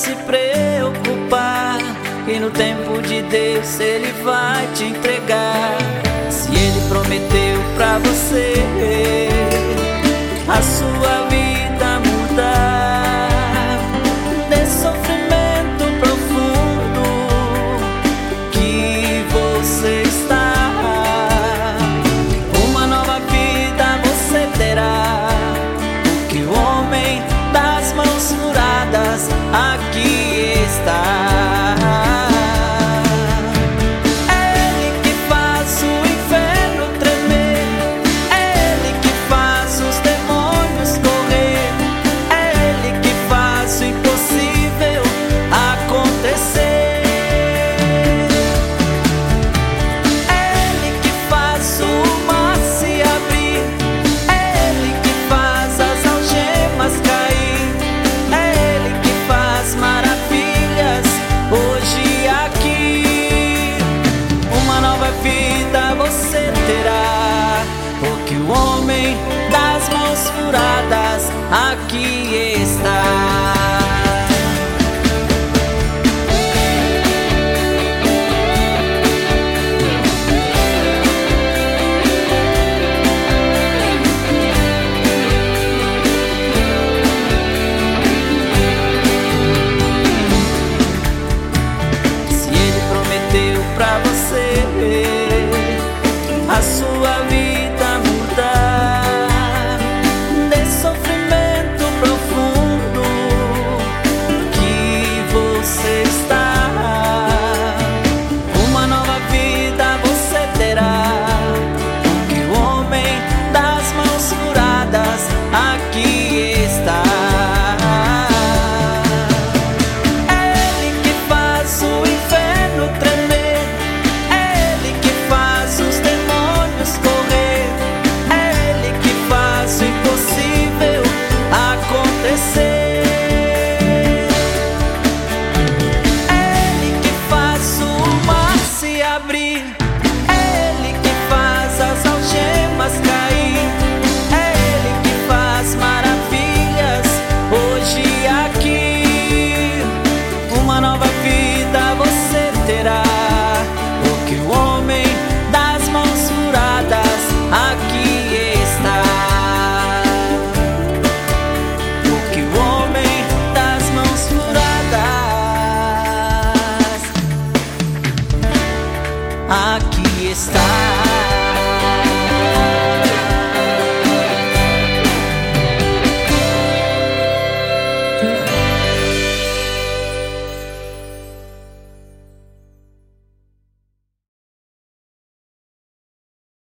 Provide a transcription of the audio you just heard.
se preocupar, que no tempo de Deus Ele vai te entregar. Se Ele prometeu pra você a sua vida mudar desse sofrimento profundo que você está, uma nova vida você terá, porque o homem das mãos furadas aqui está.